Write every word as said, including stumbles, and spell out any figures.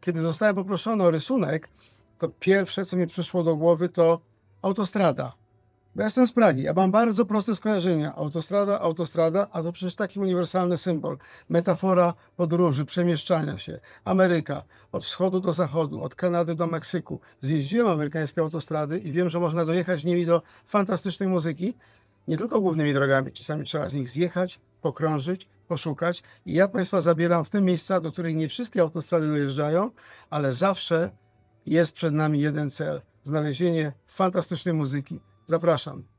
kiedy zostałem poproszony o rysunek, to pierwsze, co mi przyszło do głowy, to autostrada. Bo ja jestem z Pragi, ja mam bardzo proste skojarzenia. Autostrada, autostrada, a to przecież taki uniwersalny symbol. Metafora podróży, przemieszczania się. Ameryka, od wschodu do zachodu, od Kanady do Meksyku. Zjeździłem amerykańskie autostrady i wiem, że można dojechać nimi do fantastycznej muzyki. Nie tylko głównymi drogami, czasami trzeba z nich zjechać, pokrążyć, poszukać. I ja Państwa zabieram w te miejsca, do których nie wszystkie autostrady dojeżdżają, ale zawsze jest przed nami jeden cel. Znalezienie fantastycznej muzyki. Zapraszam.